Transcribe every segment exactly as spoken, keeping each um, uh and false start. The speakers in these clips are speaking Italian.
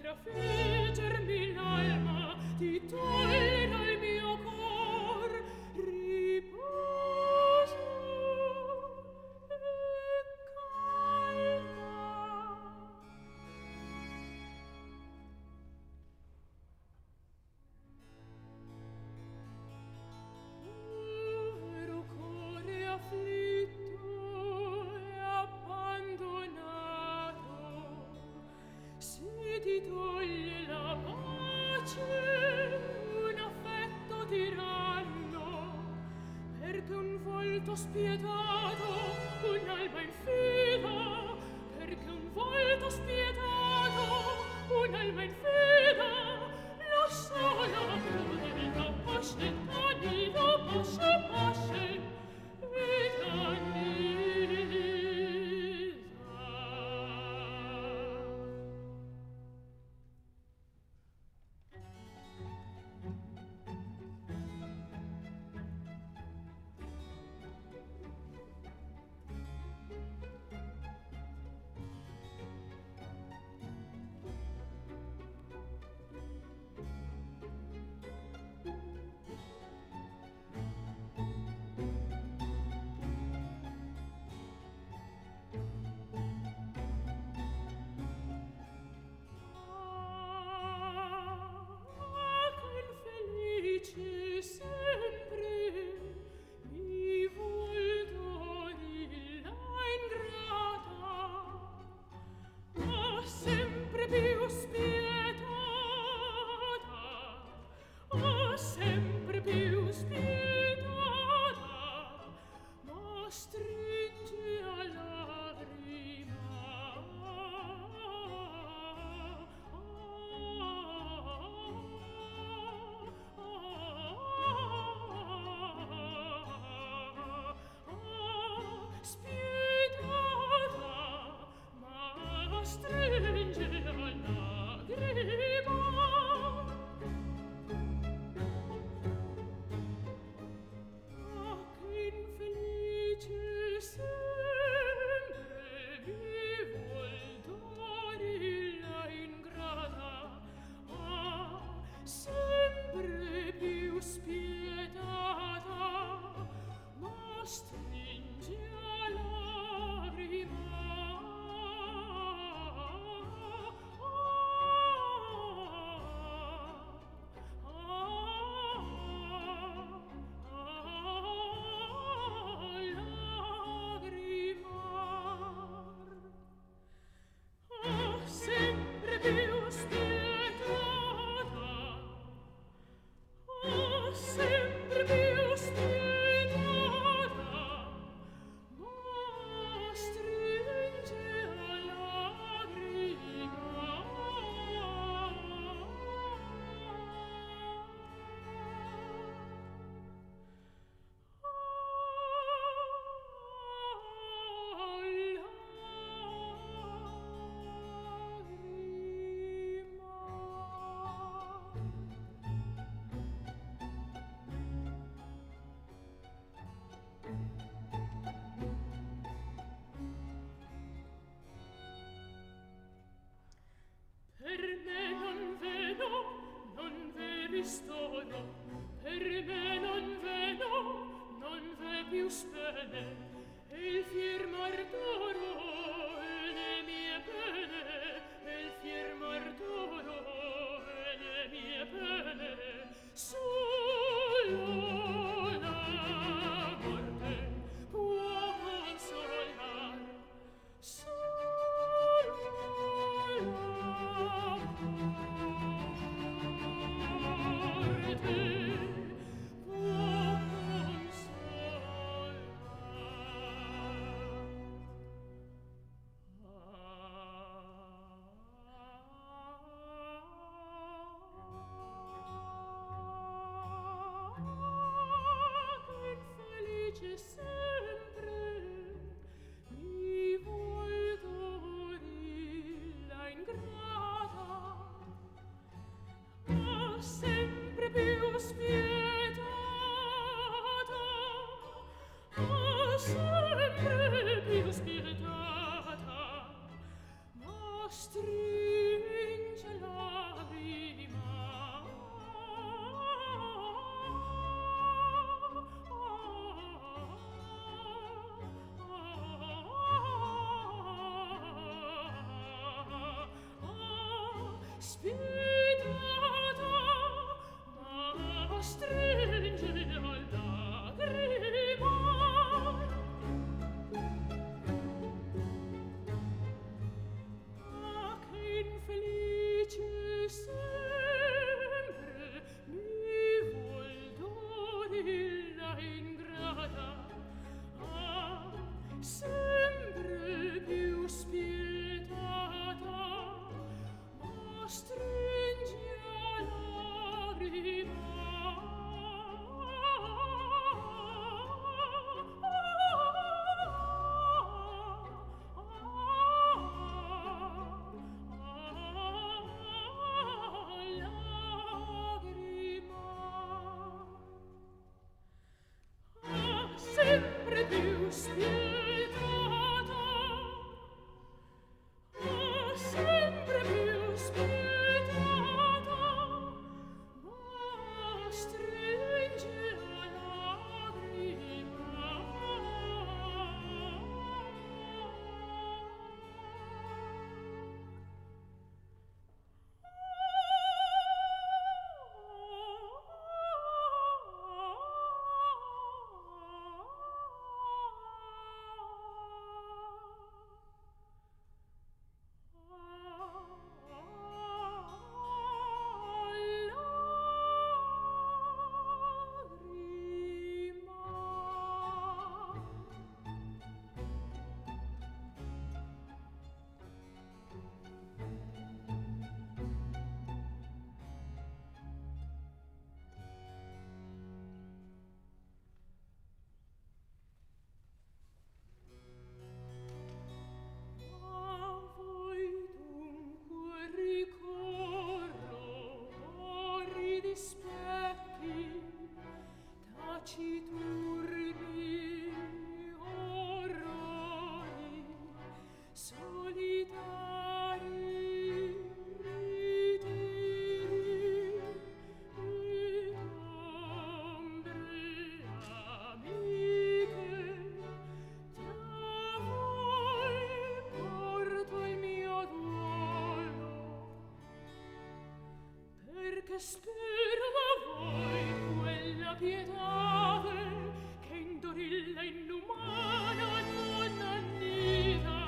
affliggermi l'alma, ti togliere al mio cor riposo e calma. Povero core afflitto e abbandonato, se ti toglie la pace un affetto tiranno, perché un volto spietato, un'alma infida, perché un volto spietato, un'alma infida, la sola crudeltà pasce, tanito pasce, pasce, eternità. Ah, che infelice sempre mi vuol dorilla ingrata, ah, sempre più spietata, ah, sempre più spietata, ma stringe a lagrima. Spietata, ma stringe a lagrima. Ah, che infelice sempre mi vuol dorilla ingrata, ah, sempre più spietata, ma stringe a lagrima. Ah, sempre più spietata, ah, sempre più spietata, ma stringe a lagrima. Per me non ve no, non ve ristoro, per me non ve no, non ve più spene, e il fier martoro e le mie pene, e il fier martoro e le mie pene, solo la morte può consolar, solo la morte può consolar. Ah, che infelice sempre mi vuol dorilla ingrata, ah, sempre più spietata, ah, sempre più spietata, ma stringe la spietata, ma stringe al lagrima. Ah, che infelice sempre mi vuol dorilla ingrata. Ah, sempre più spietata, ma stringe a lagrima. Sempre più spietata, ah, sempre più spietata, ma stringe a lagrima. Taciturni orrori, solitari ritiri, ed ombre amiche, tra voi porto il mio duolo, perché spero da voi quella pietate che in dorilla inumana non annida.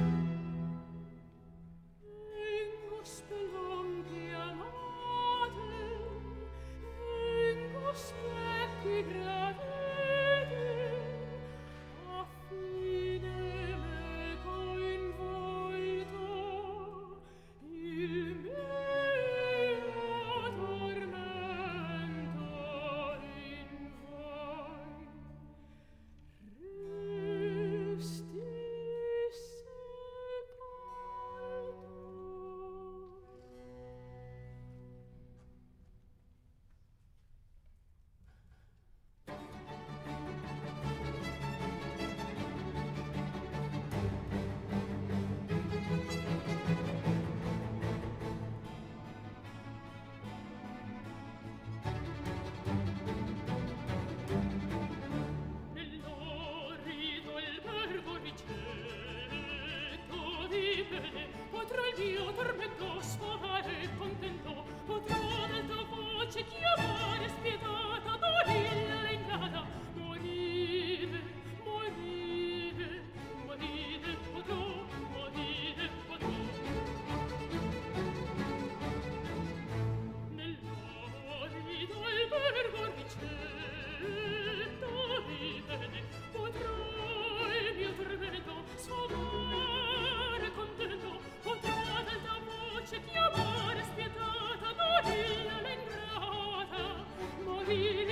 In gospelon che amate, in gospecchi gradite, a fine meco involto il mio tormento in voi. Resti sepolto. Nell'orrido albergo ricetto di bene, potrò il mio tormento sfogare contento, potrò ad alta voce chiamare spietata dorilla ingrata, morire, morire, morire potrò, morire potrò. Nell'orrido albergo ricetto di bene, potrò il mio tormento sfogare contento, potrò ad alta voce chiamare spietata dorilla l'ingrata, morire